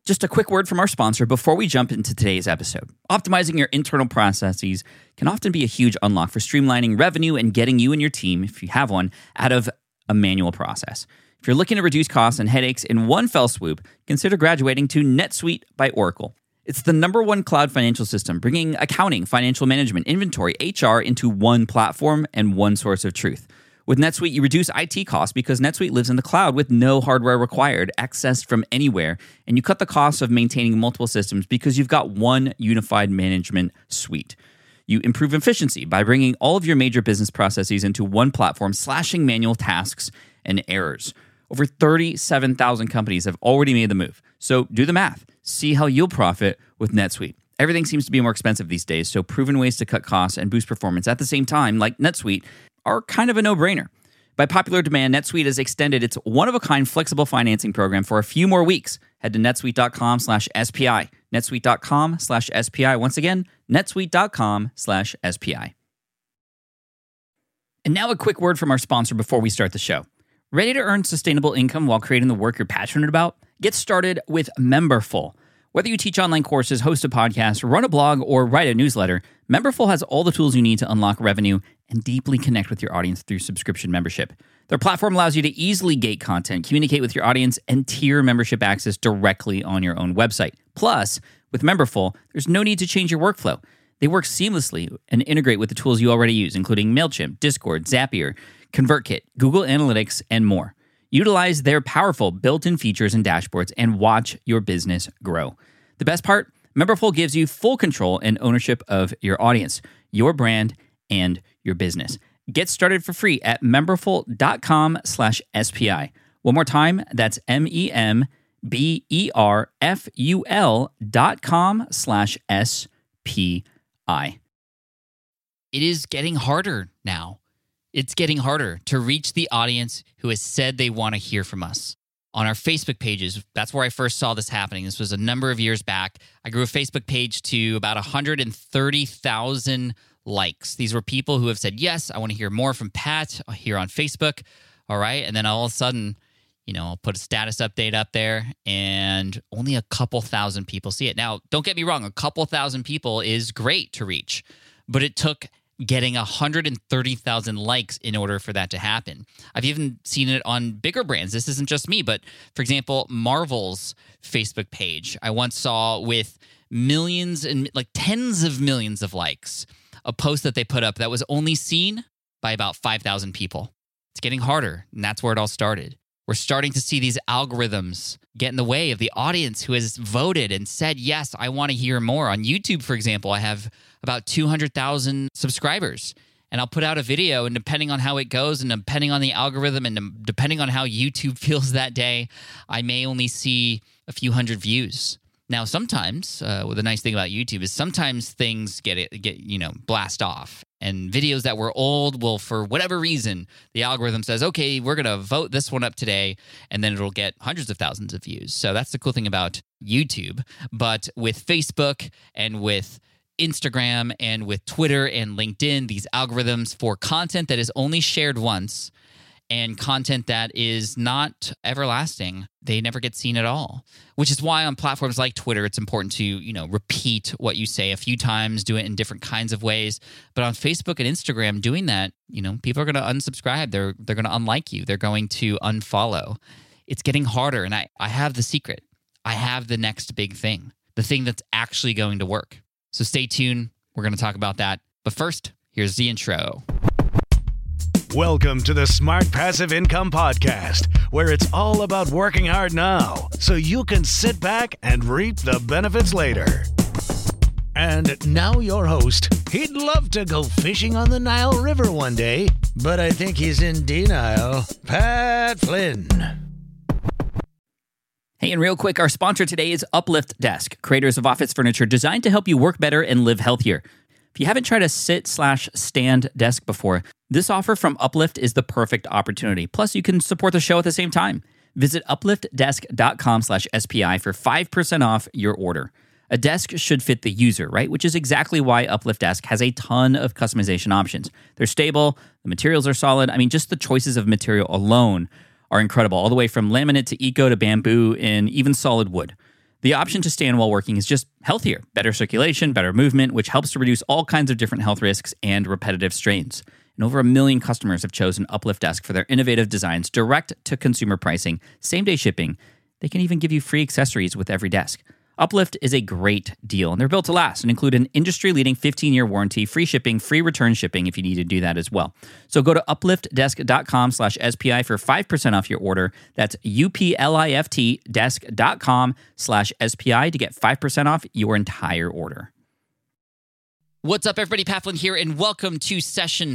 Just a quick word from our sponsor before we jump into today's episode. Optimizing your internal processes can often be a huge unlock for streamlining revenue and getting you and your team, if you have one, out of a manual process. If you're looking to reduce costs and headaches in one fell swoop, consider graduating to NetSuite by Oracle. It's the #1 cloud financial system, bringing accounting, financial management, inventory, HR into one platform and one source of truth. With NetSuite, you reduce IT costs because NetSuite lives in the cloud with no hardware required, accessed from anywhere, and you cut the costs of maintaining multiple systems because you've got one unified management suite. You improve efficiency by bringing all of your major business processes into one platform, slashing manual tasks and errors. Over 37,000 companies have already made the move. So do the math. See how you'll profit with NetSuite. Everything seems to be more expensive these days, so proven ways to cut costs and boost performance at the same time, like NetSuite, are kind of a no-brainer. By popular demand, NetSuite has extended its one-of-a-kind flexible financing program for a few more weeks. Head to netsuite.com/SPI. netsuite.com/SPI. Once again, netsuite.com/SPI. And now a quick word from our sponsor before we start the show. Ready to earn sustainable income while creating the work you're passionate about? Get started with Memberful. Whether you teach online courses, host a podcast, run a blog, or write a newsletter, Memberful has all the tools you need to unlock revenue and deeply connect with your audience through subscription membership. Their platform allows you to easily gate content, communicate with your audience, and tier membership access directly on your own website. Plus, with Memberful, there's no need to change your workflow. They work seamlessly and integrate with the tools you already use, including MailChimp, Discord, Zapier, ConvertKit, Google Analytics, and more. Utilize their powerful built-in features and dashboards and watch your business grow. The best part? Memberful gives you full control and ownership of your audience, your brand, and your business. Get started for free at memberful.com/SPI. One more time, that's memberful.com/SPI. It is getting harder now. It's getting harder to reach the audience who has said they want to hear from us. On our Facebook pages, that's where I first saw this happening. This was a number of years back. I grew a Facebook page to about 130,000 likes. These were people who have said, yes, I want to hear more from Pat here on Facebook. All right. And then all of a sudden, I'll put a status update up there and only a couple thousand people see it. Now, don't get me wrong. A couple thousand people is great to reach, but it took getting 130,000 likes in order for that to happen. I've even seen it on bigger brands. This isn't just me, but for example, Marvel's Facebook page, I once saw with millions and tens of millions of likes, a post that they put up that was only seen by about 5,000 people. It's getting harder, and that's where it all started. We're starting to see these algorithms get in the way of the audience who has voted and said, yes, I want to hear more. On YouTube, for example, I have about 200,000 subscribers. And I'll put out a video, and depending on how it goes and depending on the algorithm and depending on how YouTube feels that day, I may only see a few hundred views. Now, sometimes, the nice thing about YouTube is sometimes things get blast off. And videos that were old will, for whatever reason, the algorithm says, okay, we're going to vote this one up today, and then it'll get hundreds of thousands of views. So that's the cool thing about YouTube. But with Facebook and with Instagram and with Twitter and LinkedIn, these algorithms for content that is only shared once and content that is not everlasting, they never get seen at all. Which is why on platforms like Twitter, it's important to, repeat what you say a few times, do it in different kinds of ways. But on Facebook and Instagram, doing that, people are going to unsubscribe. They're going to unlike you. They're going to unfollow. It's getting harder. And I have the secret. I have the next big thing, the thing that's actually going to work. So stay tuned. We're going to talk about that. But first, here's the intro. Welcome to the Smart Passive Income Podcast, where it's all about working hard now so you can sit back and reap the benefits later. And now your host. He'd love to go fishing on the Nile River one day, but I think he's in denial. Pat Flynn. Hey, and real quick, our sponsor today is Uplift Desk, creators of office furniture designed to help you work better and live healthier. If you haven't tried a sit/stand desk before, this offer from Uplift is the perfect opportunity. Plus, you can support the show at the same time. Visit upliftdesk.com/SPI for 5% off your order. A desk should fit the user, right? Which is exactly why Uplift Desk has a ton of customization options. They're stable, the materials are solid. Just the choices of material alone are incredible, all the way from laminate to eco to bamboo and even solid wood. The option to stand while working is just healthier, better circulation, better movement, which helps to reduce all kinds of different health risks and repetitive strains. And over 1 million customers have chosen Uplift Desk for their innovative designs, direct-to-consumer pricing, same-day shipping. They can even give you free accessories with every desk. Uplift is a great deal, and they're built to last and include an industry-leading 15-year warranty, free shipping, free return shipping if you need to do that as well. So go to upliftdesk.com/SPI for 5% off your order. That's upliftdesk.com/SPI to get 5% off your entire order. What's up, everybody? Pat Flynn here, and welcome to session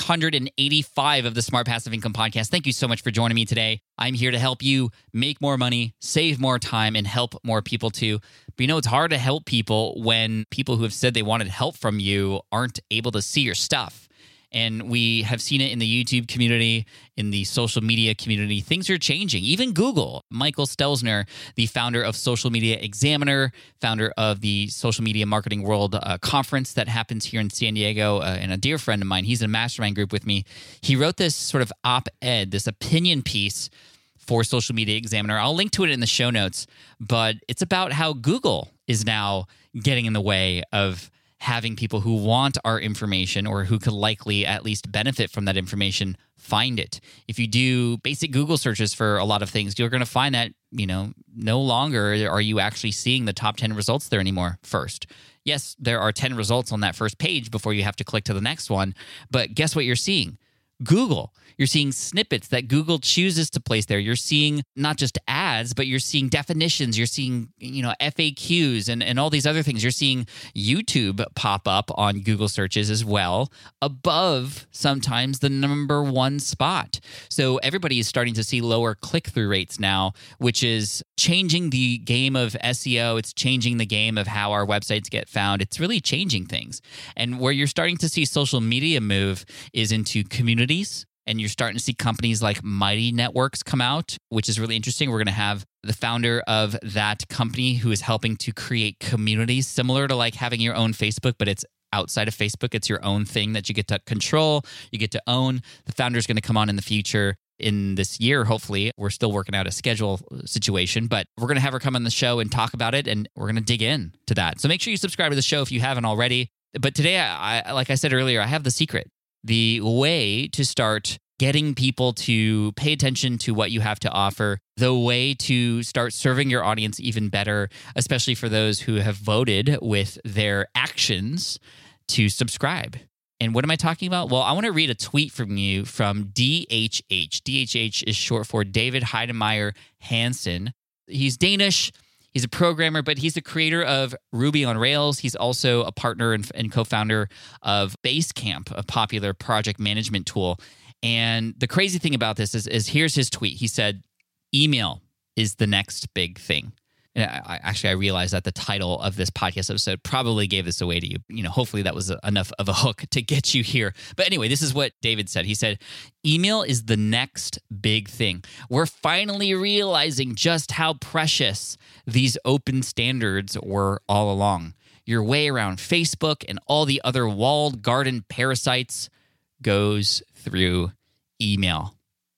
385 of the Smart Passive Income Podcast. Thank you so much for joining me today. I'm here to help you make more money, save more time, and help more people too. But you know, it's hard to help people when people who have said they wanted help from you aren't able to see your stuff. And we have seen it in the YouTube community, in the social media community. Things are changing. Even Google. Michael Stelzner, the founder of Social Media Examiner, founder of the Social Media Marketing World Conference that happens here in San Diego, and a dear friend of mine, he's in a mastermind group with me. He wrote this sort of op-ed, this opinion piece for Social Media Examiner. I'll link to it in the show notes, but it's about how Google is now getting in the way of having people who want our information or who could likely at least benefit from that information find it. If you do basic Google searches for a lot of things, you're going to find that, no longer are you actually seeing the top 10 results there anymore first. Yes, there are 10 results on that first page before you have to click to the next one, but guess what you're seeing? Google. You're seeing snippets that Google chooses to place there. You're seeing not just ads, but you're seeing definitions. You're seeing, FAQs and all these other things. You're seeing YouTube pop up on Google searches as well, above sometimes the number one spot. So everybody is starting to see lower click-through rates now, which is changing the game of SEO. It's changing the game of how our websites get found. It's really changing things. And where you're starting to see social media move is into communities. And you're starting to see companies like Mighty Networks come out, which is really interesting. We're going to have the founder of that company who is helping to create communities similar to like having your own Facebook, but it's outside of Facebook. It's your own thing that you get to control, you get to own. The founder is going to come on in the future in this year, hopefully. We're still working out a schedule situation, but we're going to have her come on the show and talk about it, and we're going to dig in to that. So make sure you subscribe to the show if you haven't already. But today, I like I said earlier, I have the secret. The way to start getting people to pay attention to what you have to offer, the way to start serving your audience even better, especially for those who have voted with their actions to subscribe. And what am I talking about? Well, I want to read a tweet from you from DHH. DHH is short for David Heidemeyer Hansen. He's Danish. He's a programmer, but he's the creator of Ruby on Rails. He's also a partner and co-founder of Basecamp, a popular project management tool. And the crazy thing about this is here's his tweet. He said, email is the next big thing. And I realized that the title of this podcast episode probably gave this away to you. Hopefully that was enough of a hook to get you here. But anyway, this is what David said. He said, email is the next big thing. We're finally realizing just how precious these open standards were all along. Your way around Facebook and all the other walled garden parasites goes through email.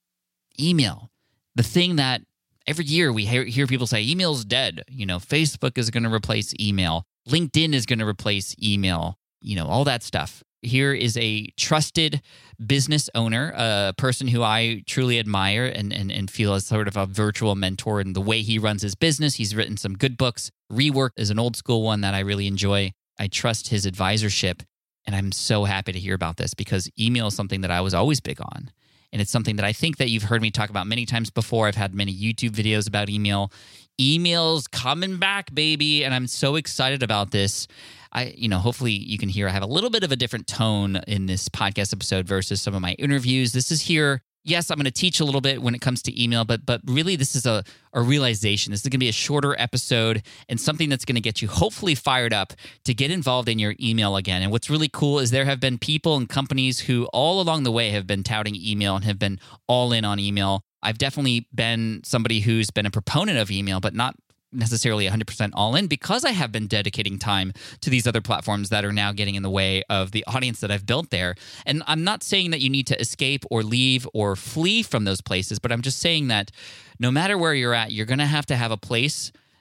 Email, the thing that every year we hear people say, email's dead. Facebook is going to replace email. LinkedIn is going to replace email. All that stuff. Here is a trusted business owner, a person who I truly admire and feel as sort of a virtual mentor in the way he runs his business. He's written some good books. Rework is an old school one that I really enjoy. I trust his advisorship. And I'm so happy to hear about this because email is something that I was always big on. And it's something that I think that you've heard me talk about many times before. I've had many YouTube videos about email. Email's coming back, baby. And I'm so excited about this. Hopefully you can hear I have a little bit of a different tone in this podcast episode versus some of my interviews. This is here. Yes, I'm going to teach a little bit when it comes to email, but really this is a realization. This is going to be a shorter episode and something that's going to get you hopefully fired up to get involved in your email again. And what's really cool is there have been people and companies who all along the way have been touting email and have been all in on email. I've definitely been somebody who's been a proponent of email, but not necessarily 100% all in because I have been dedicating time to these other platforms that are now getting in the way of the audience that I've built there. And I'm not saying that you need to escape or leave or flee from those places, but I'm just saying that no matter where you're at, you're going to have a place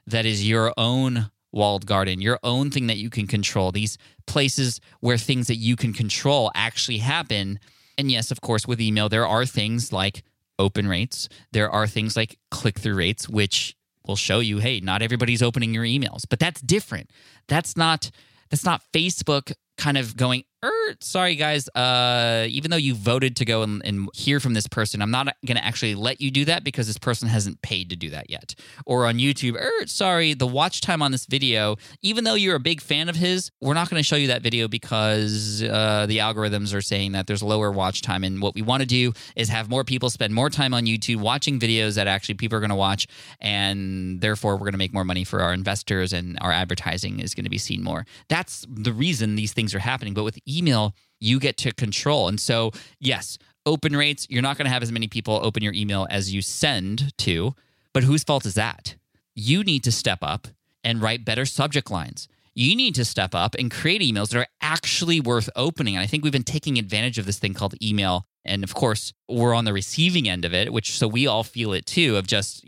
that is your own walled garden, your own thing that you can control, these places where things that you can control actually happen. And yes, of course, with email, there are things like open rates. There are things like click-through rates, which will show you, hey, not everybody's opening your emails. But that's different. That's not Facebook kind of going, sorry guys, even though you voted to go and hear from this person, I'm not going to actually let you do that because this person hasn't paid to do that yet. Or on YouTube, sorry, the watch time on this video, even though you're a big fan of his, we're not going to show you that video because the algorithms are saying that there's lower watch time. And what we want to do is have more people spend more time on YouTube watching videos that actually people are going to watch. And therefore, we're going to make more money for our investors and our advertising is going to be seen more. That's the reason these things are happening. But with email, you get to control. And so, yes, open rates, you're not going to have as many people open your email as you send to, but whose fault is that? You need to step up and write better subject lines. You need to step up and create emails that are actually worth opening. And I think we've been taking advantage of this thing called email. And of course, we're on the receiving end of it, so we all feel it too, of just,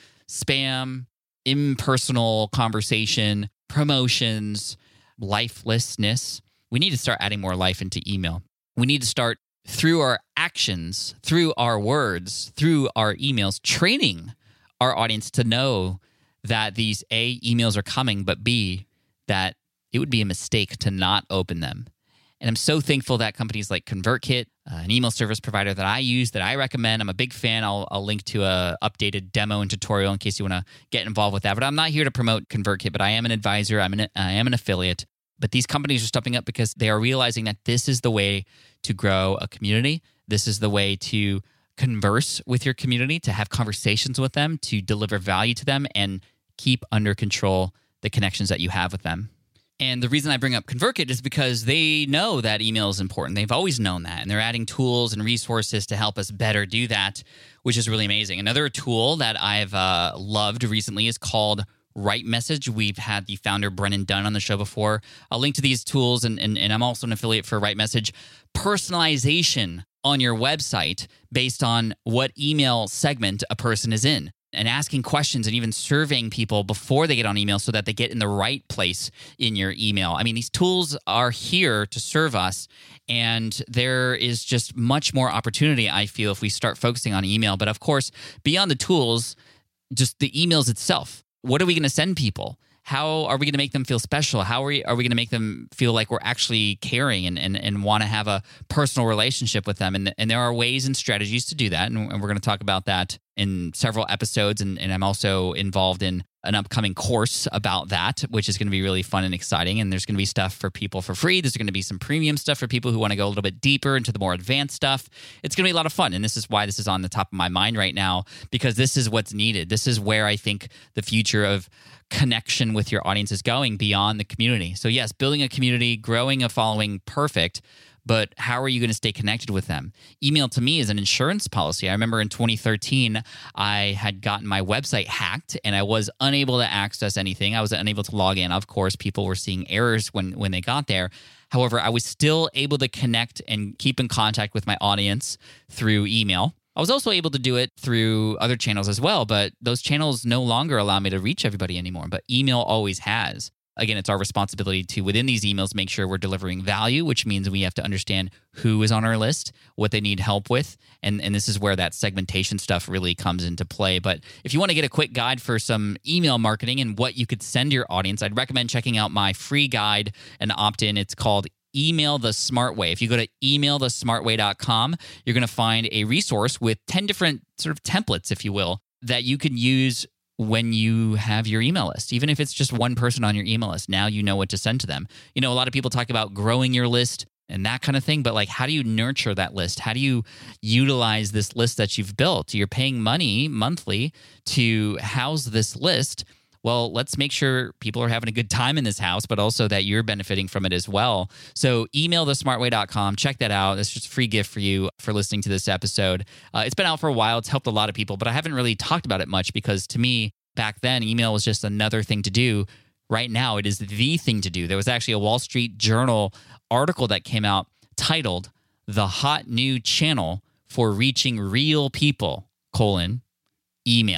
spam, impersonal conversation, promotions, lifelessness. We need to start adding more life into email. We need to start, through our actions, through our words, through our emails, training our audience to know that these A, emails are coming, but B, that it would be a mistake to not open them. And I'm so thankful that companies like ConvertKit, an email service provider that I use, that I recommend, I'm a big fan. I'll link to a updated demo and tutorial in case you want to get involved with that. But I'm not here to promote ConvertKit, but I am an advisor. I am an affiliate. But these companies are stepping up because they are realizing that this is the way to grow a community. This is the way to converse with your community, to have conversations with them, to deliver value to them, and keep under control the connections that you have with them. And the reason I bring up ConvertKit is because they know that email is important. They've always known that. And they're adding tools and resources to help us better do that, which is really amazing. Another tool that I've loved recently is called RightMessage. We've had the founder, Brennan Dunn, on the show before. I'll link to these tools, and I'm also an affiliate for RightMessage. Personalization on your website based on what email segment a person is in, and asking questions and even surveying people before they get on email so that they get in the right place in your email. I mean, these tools are here to serve us, and there is just much more opportunity, I feel, if we start focusing on email. But of course, beyond the tools, just the emails itself. What are we going to send people? How are we going to make them feel special? How are we going to make them feel like we're actually caring and want to have a personal relationship with them? And there are ways and strategies to do that. And we're going to talk about that in several episodes. And I'm also involved in an upcoming course about that, which is going to be really fun and exciting. And there's going to be stuff for people for free. There's going to be some premium stuff for people who want to go a little bit deeper into the more advanced stuff. It's going to be a lot of fun. And this is why this is on the top of my mind right now, because this is what's needed. This is where I think the future of connection with your audience is going, beyond the community. So yes, building a community, growing a following, perfect. But how are you going to stay connected with them? Email to me is an insurance policy. I remember in 2013, I had gotten my website hacked and I was unable to access anything. I was unable to log in. Of course, people were seeing errors when they got there. However, I was still able to connect and keep in contact with my audience through email. I was also able to do it through other channels as well, but those channels no longer allow me to reach everybody anymore. But email always has. Again, it's our responsibility to, within these emails, make sure we're delivering value, which means we have to understand who is on our list, what they need help with, and this is where that segmentation stuff really comes into play. But if you want to get a quick guide for some email marketing and what you could send your audience, I'd recommend checking out my free guide and opt-in. It's called Email the Smart Way. If you go to emailthesmartway.com, you're going to find a resource with 10 different sort of templates, if you will, that you can use when you have your email list. Even if it's just one person on your email list, now you know what to send to them. You know, a lot of people talk about growing your list and that kind of thing, but like, how do you nurture that list? How do you utilize this list that you've built? You're paying money monthly to house this list. Well, let's make sure people are having a good time in this house, but also that you're benefiting from it as well. So emailthesmartway.com, check that out. That's just a free gift for you for listening to this episode. It's been out for a while. It's helped a lot of people, but I haven't really talked about it much because to me, back then, email was just another thing to do. Right now, it is the thing to do. There was actually a Wall Street Journal article that came out titled, "The Hot New Channel for Reaching Real People, email."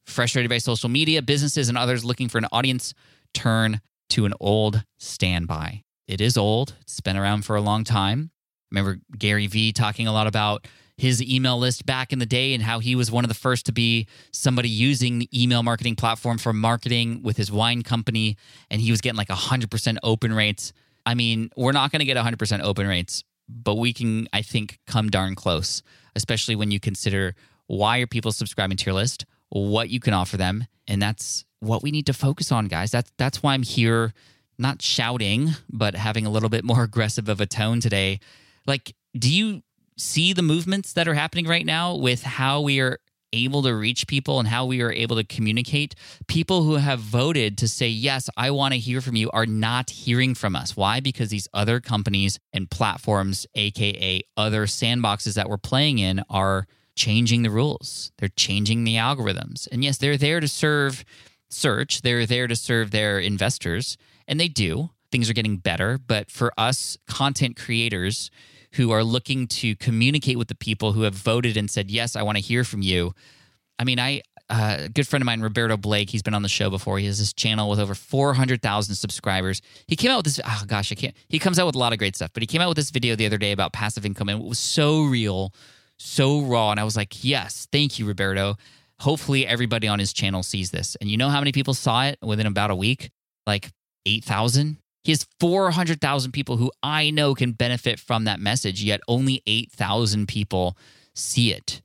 Frustrated by social media, businesses and others looking for an audience turn to an old standby. It is old. It's been around for a long time. Remember Gary Vee talking a lot about his email list back in the day and how he was one of the first to be somebody using the email marketing platform for marketing with his wine company, and he was getting like 100% open rates. I mean, we're not going to get 100% open rates, but we can, I think, come darn close, especially when you consider why are people subscribing to your list, what you can offer them, and that's what we need to focus on, guys. That's why I'm here, not shouting, but having a little bit more aggressive of a tone today. Like, do you see the movements that are happening right now with how we are able to reach people and how we are able to communicate? People who have voted to say, yes, I want to hear from you, are not hearing from us. Why? Because these other companies and platforms, aka other sandboxes that we're playing in, are changing the rules. They're changing the algorithms. And yes, they're there to serve search. They're there to serve their investors, and they do. Things are getting better. But for us content creators who are looking to communicate with the people who have voted and said, yes, I want to hear from you. I mean, a good friend of mine, Roberto Blake, he's been on the show before. He has this channel with over 400,000 subscribers. He came out with this, he comes out with a lot of great stuff, but he came out with this video the other day about passive income, and it was so real, so raw. And I was like, yes, thank you, Roberto. Hopefully everybody on his channel sees this. And you know how many people saw it within about a week? Like 8,000? He has 400,000 people who I know can benefit from that message, yet only 8,000 people see it.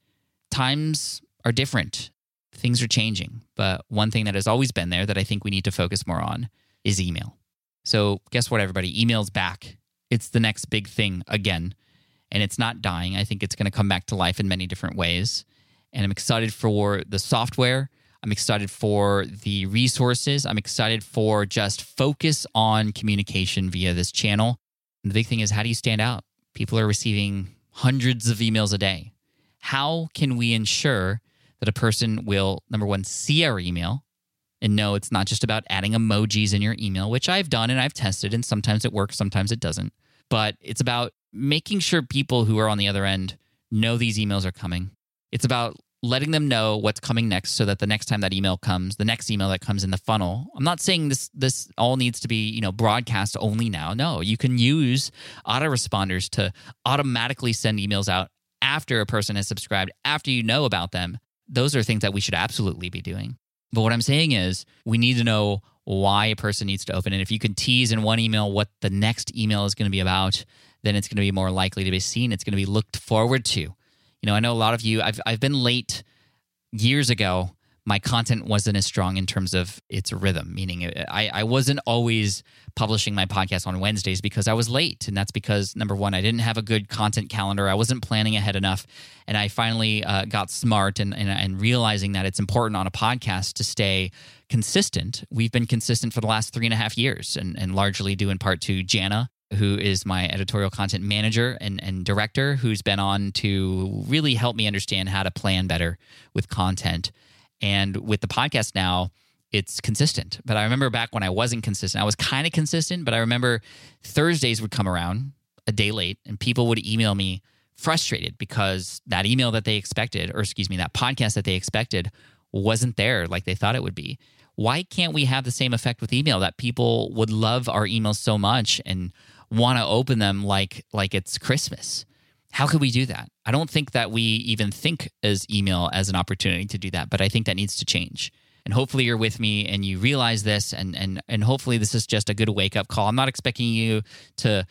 Times are different. Things are changing. But one thing that has always been there that I think we need to focus more on is email. So guess what, everybody? Email's back. It's the next big thing again. And it's not dying. I think it's going to come back to life in many different ways. And I'm excited for the software. I'm excited for the resources. I'm excited for just focus on communication via this channel. And the big thing is, how do you stand out? People are receiving hundreds of emails a day. How can we ensure that a person will, number one, see our email and know it's not just about adding emojis in your email, which I've done and I've tested, and sometimes it works, sometimes it doesn't. But it's about making sure people who are on the other end know these emails are coming. It's about letting them know what's coming next so that the next time that email comes, the next email that comes in the funnel. I'm not saying this all needs to be, broadcast only now. No, you can use autoresponders to automatically send emails out after a person has subscribed, after you know about them. Those are things that we should absolutely be doing. But what I'm saying is we need to know why a person needs to open it. If you can tease in one email what the next email is going to be about, then it's going to be more likely to be seen. It's going to be looked forward to. I know a lot of you, I've been late years ago. My content wasn't as strong in terms of its rhythm, meaning I wasn't always publishing my podcast on Wednesdays because I was late. And that's because, number one, I didn't have a good content calendar. I wasn't planning ahead enough. And I finally got smart and realizing that it's important on a podcast to stay consistent. We've been consistent for the last 3.5 years and largely due in part to Jana, who is my editorial content manager and director, who's been on to really help me understand how to plan better with content. And with the podcast now, it's consistent. But I remember back when I wasn't consistent, I was kind of consistent, but I remember Thursdays would come around a day late and people would email me frustrated because that email that they expected, that podcast that they expected wasn't there like they thought it would be. Why can't we have the same effect with email, that people would love our emails so much and want to open them like it's Christmas? How could we do that? I don't think that we even think as email as an opportunity to do that, but I think that needs to change. And hopefully you're with me and you realize this, and hopefully this is just a good wake-up call. I'm not expecting you to,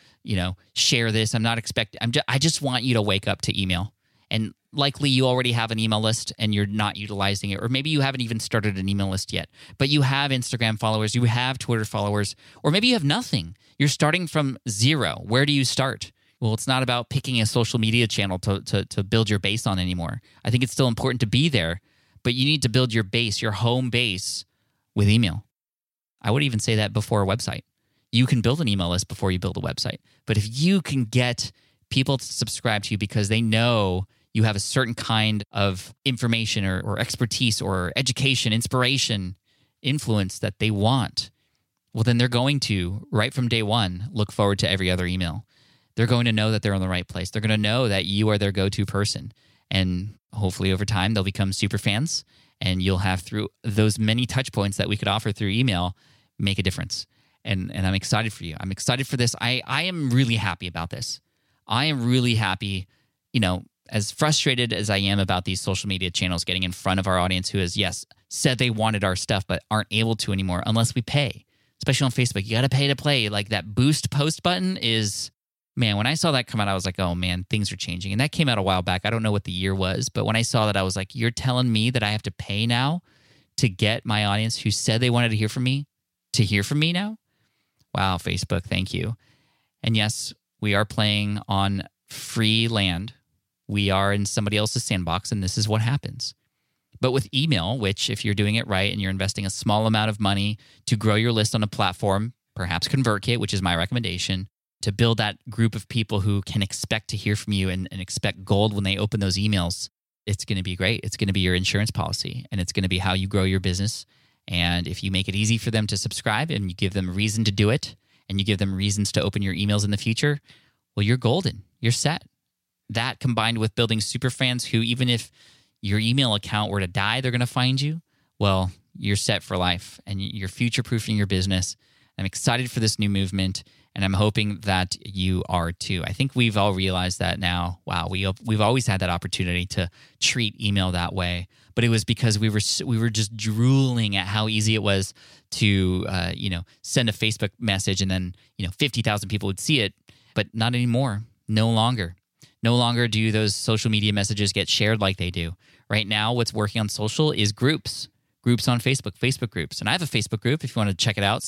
share this. I just want you to wake up to email. And likely you already have an email list and you're not utilizing it. Or maybe you haven't even started an email list yet, but you have Instagram followers, you have Twitter followers, or maybe you have nothing. You're starting from zero. Where do you start? Well, it's not about picking a social media channel to build your base on anymore. I think it's still important to be there, but you need to build your base, your home base, with email. I would even say that before a website. You can build an email list before you build a website. But if you can get people to subscribe to you because they know you have a certain kind of information or expertise or education, inspiration, influence that they want, well, then they're going to, right from day one, look forward to every other email. They're going to know that they're in the right place. They're going to know that you are their go-to person. And hopefully over time, they'll become super fans And you'll have, through those many touch points that we could offer through email, make a difference. And I'm excited for you. I'm excited for this. I am really happy about this. I am really happy, as frustrated as I am about these social media channels getting in front of our audience who has, yes, said they wanted our stuff but aren't able to anymore unless we pay. Especially on Facebook, you got to pay to play. Like that boost post button is, man, when I saw that come out, I was like, oh man, things are changing. And that came out a while back. I don't know what the year was, but when I saw that, I was like, you're telling me that I have to pay now to get my audience who said they wanted to hear from me now? Wow, Facebook, thank you. And yes, we are playing on free land. We are in somebody else's sandbox, and this is what happens. But with email, which if you're doing it right and you're investing a small amount of money to grow your list on a platform, perhaps ConvertKit, which is my recommendation, to build that group of people who can expect to hear from you and expect gold when they open those emails, it's going to be great. It's going to be your insurance policy, and it's going to be how you grow your business. And if you make it easy for them to subscribe and you give them a reason to do it, and you give them reasons to open your emails in the future, well, you're golden. You're set. That combined with building super fans who, even if your email account were to die, they're going to find you, well, you're set for life and you're future-proofing your business. I'm excited for this new movement, and I'm hoping that you are too. I think we've all realized that now. Wow, we've always had that opportunity to treat email that way, but it was because we were just drooling at how easy it was to send a Facebook message and then 50,000 people would see it, but not anymore. No longer. No longer do those social media messages get shared like they do. Right now, what's working on social is groups on Facebook groups. And I have a Facebook group if you want to check it out,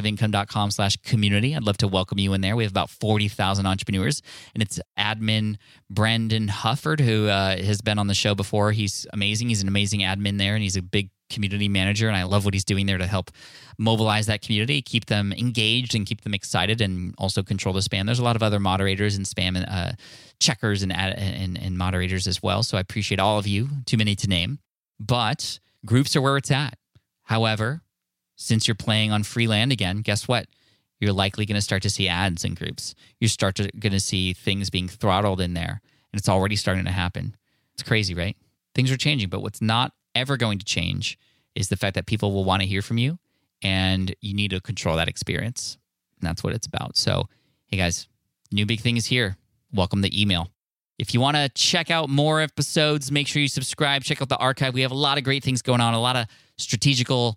smartpassiveincome.com/community. I'd love to welcome you in there. We have about 40,000 entrepreneurs, and it's admin Brandon Hufford, who has been on the show before. He's amazing. He's an amazing admin there, and he's a big community manager, and I love what he's doing there to help mobilize that community, keep them engaged and keep them excited, and also control the spam. There's a lot of other moderators and spam checkers and moderators as well, so I appreciate all of you, too many to name. But groups are where it's at. However, since you're playing on free land again, guess what? You're likely going to start to see ads in groups. You're going to see things being throttled in there, and it's already starting to happen. It's crazy, right? Things are changing, but what's not ever going to change is the fact that people will want to hear from you, and you need to control that experience. And that's what it's about. So, hey guys, new big thing is here. Welcome to email. If you want to check out more episodes, make sure you subscribe. Check out the archive. We have a lot of great things going on, a lot of strategical?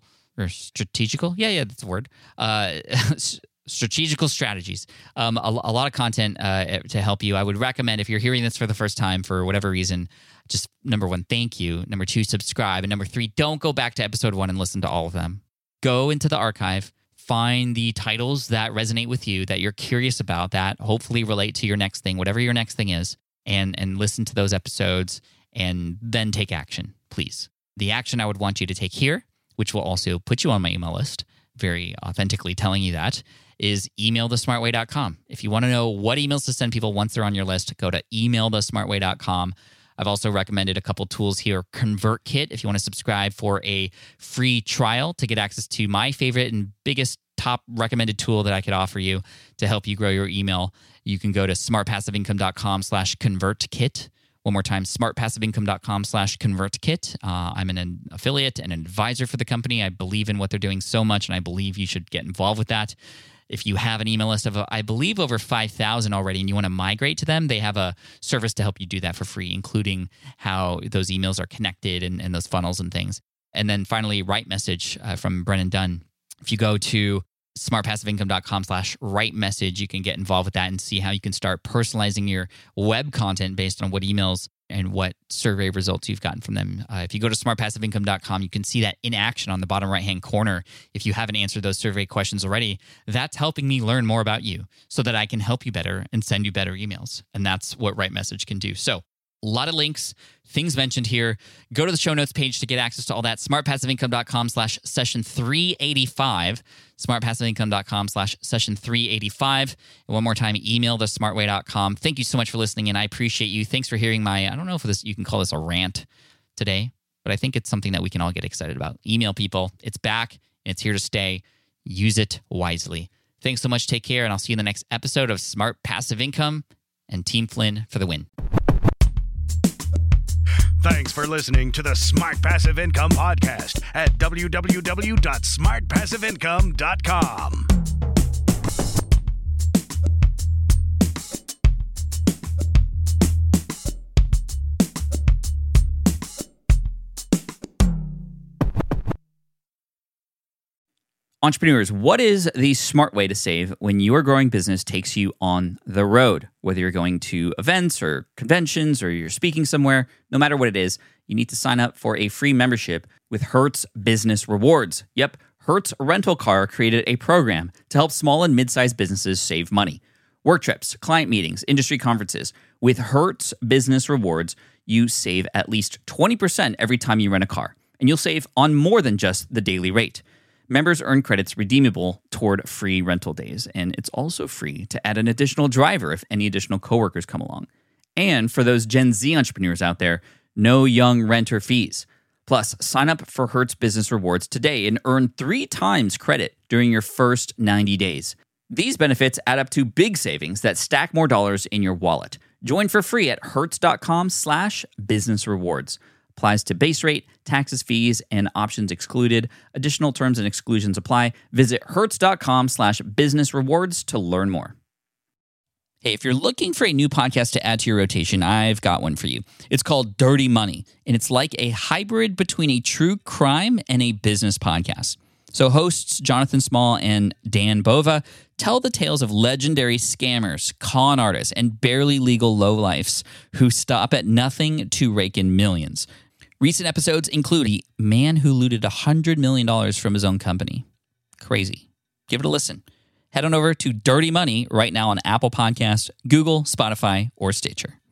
Yeah, that's a word. Strategical strategies. A lot of content to help you. I would recommend, if you're hearing this for the first time for whatever reason, just number one, thank you. Number two, subscribe. And number three, don't go back to episode 1 and listen to all of them. Go into the archive, find the titles that resonate with you, that you're curious about, that hopefully relate to your next thing, whatever your next thing is, and listen to those episodes and then take action, please. The action I would want you to take here, which will also put you on my email list, very authentically telling you that, is emailthesmartway.com. If you want to know what emails to send people once they're on your list, go to emailthesmartway.com. I've also recommended a couple tools here. ConvertKit, if you want to subscribe for a free trial to get access to my favorite and biggest top recommended tool that I could offer you to help you grow your email, you can go to smartpassiveincome.com/ConvertKit. One more time, smartpassiveincome.com/ConvertKit. I'm an affiliate and an advisor for the company. I believe in what they're doing so much, and I believe you should get involved with that. If you have an email list of, I believe, over 5,000 already, and you want to migrate to them, they have a service to help you do that for free, including how those emails are connected and those funnels and things. And then finally, Write Message from Brennan Dunn. If you go to smartpassiveincome.com/write message, you can get involved with that and see how you can start personalizing your web content based on what emails and what survey results you've gotten from them. If you go to smartpassiveincome.com, you can see that in action on the bottom right-hand corner. If you haven't answered those survey questions already, that's helping me learn more about you so that I can help you better and send you better emails. And that's what Write Message can do. So a lot of links, things mentioned here. Go to the show notes page to get access to all that. smartpassiveincome.com/session385. smartpassiveincome.com/session385. And one more time, emailthesmartway.com. Thank you so much for listening, and I appreciate you. Thanks for hearing my, I don't know if you can call this a rant today, but I think it's something that we can all get excited about. Email people. It's back, and it's here to stay. Use it wisely. Thanks so much. Take care, and I'll see you in the next episode of Smart Passive Income, and Team Flynn for the win. Thanks for listening to the Smart Passive Income Podcast at www.smartpassiveincome.com. Entrepreneurs, what is the smart way to save when your growing business takes you on the road? Whether you're going to events or conventions or you're speaking somewhere, no matter what it is, you need to sign up for a free membership with Hertz Business Rewards. Yep, Hertz Rental Car created a program to help small and mid-sized businesses save money. Work trips, client meetings, industry conferences. With Hertz Business Rewards, you save at least 20% every time you rent a car, and you'll save on more than just the daily rate. Members earn credits redeemable toward free rental days, and it's also free to add an additional driver if any additional coworkers come along. And for those Gen Z entrepreneurs out there, no young renter fees. Plus, sign up for Hertz Business Rewards today and earn 3 times credit during your first 90 days. These benefits add up to big savings that stack more dollars in your wallet. Join for free at hertz.com/business rewards. Applies to base rate, taxes, fees, and options excluded. Additional terms and exclusions apply. Visit hertz.com/business rewards to learn more. Hey, if you're looking for a new podcast to add to your rotation, I've got one for you. It's called Dirty Money, and it's like a hybrid between a true crime and a business podcast. So hosts Jonathan Small and Dan Bova tell the tales of legendary scammers, con artists, and barely legal lowlifes who stop at nothing to rake in millions. Recent episodes include a man who looted $100 million from his own company. Crazy. Give it a listen. Head on over to Dirty Money right now on Apple Podcasts, Google, Spotify, or Stitcher.